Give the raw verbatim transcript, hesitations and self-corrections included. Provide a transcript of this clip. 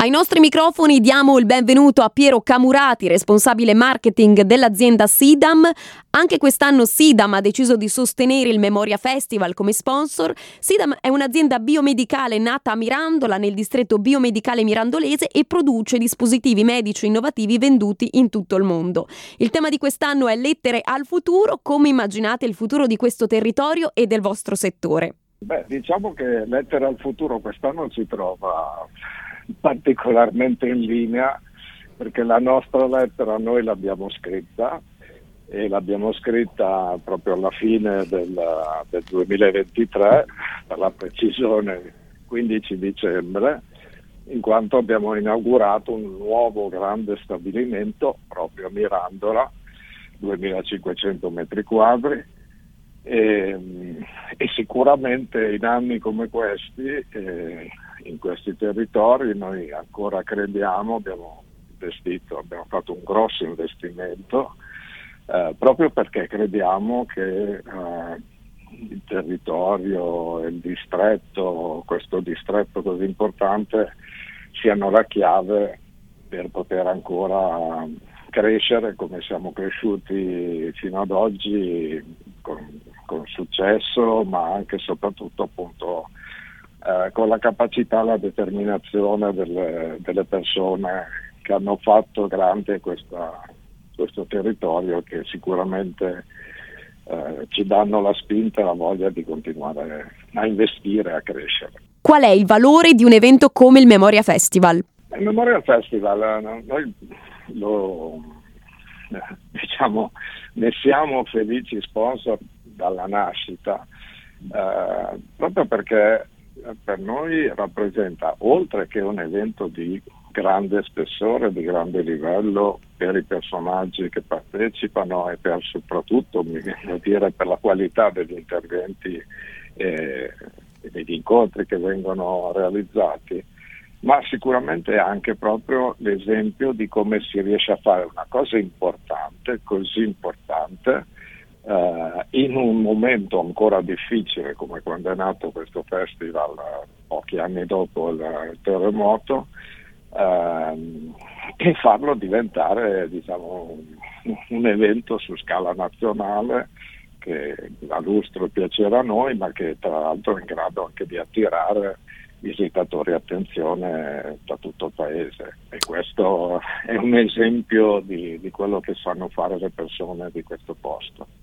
Ai nostri microfoni diamo il benvenuto a Piero Camurati, responsabile marketing dell'azienda Sidam. Anche quest'anno Sidam ha deciso di sostenere il Memoria Festival come sponsor. Sidam è un'azienda biomedicale nata a Mirandola, nel distretto biomedicale mirandolese, e produce dispositivi medici innovativi venduti in tutto il mondo. Il tema di quest'anno è Lettere al futuro. Come immaginate il futuro di questo territorio e del vostro settore? Beh, diciamo che Lettere al futuro quest'anno si trova particolarmente in linea, perché la nostra lettera noi l'abbiamo scritta e l'abbiamo scritta proprio alla fine del, del duemilaventitré, per la precisione quindici dicembre, in quanto abbiamo inaugurato un nuovo grande stabilimento proprio a Mirandola, duemilacinquecento metri quadri. E, e sicuramente in anni come questi, eh, in questi territori, noi ancora crediamo, abbiamo investito, abbiamo fatto un grosso investimento eh, proprio perché crediamo che eh, il territorio, il distretto, questo distretto così importante, siano la chiave per poter ancora crescere come siamo cresciuti fino ad oggi, con, con successo, ma anche e soprattutto appunto eh, con la capacità e la determinazione delle, delle persone che hanno fatto grande questa, questo territorio, che sicuramente eh, ci danno la spinta e la voglia di continuare a investire e a crescere. Qual è il valore di un evento come il Memoria Festival? Il Memoria Festival, noi lo, diciamo, ne siamo felici sponsor dalla nascita, eh, proprio perché per noi rappresenta, oltre che un evento di grande spessore, di grande livello per i personaggi che partecipano e per soprattutto, mi viene a dire, per la qualità degli interventi e degli incontri che vengono realizzati, ma sicuramente anche proprio l'esempio di come si riesce a fare una cosa importante, così importante, eh, in un momento ancora difficile come quando è nato questo festival eh, pochi anni dopo il, il terremoto, eh, e farlo diventare, diciamo, un, un evento su scala nazionale che dà lustro e piacere a noi, ma che tra l'altro è in grado anche di attirare visitatori e attenzione da tutto il paese, e questo è un esempio di, di quello che sanno fare le persone di questo posto.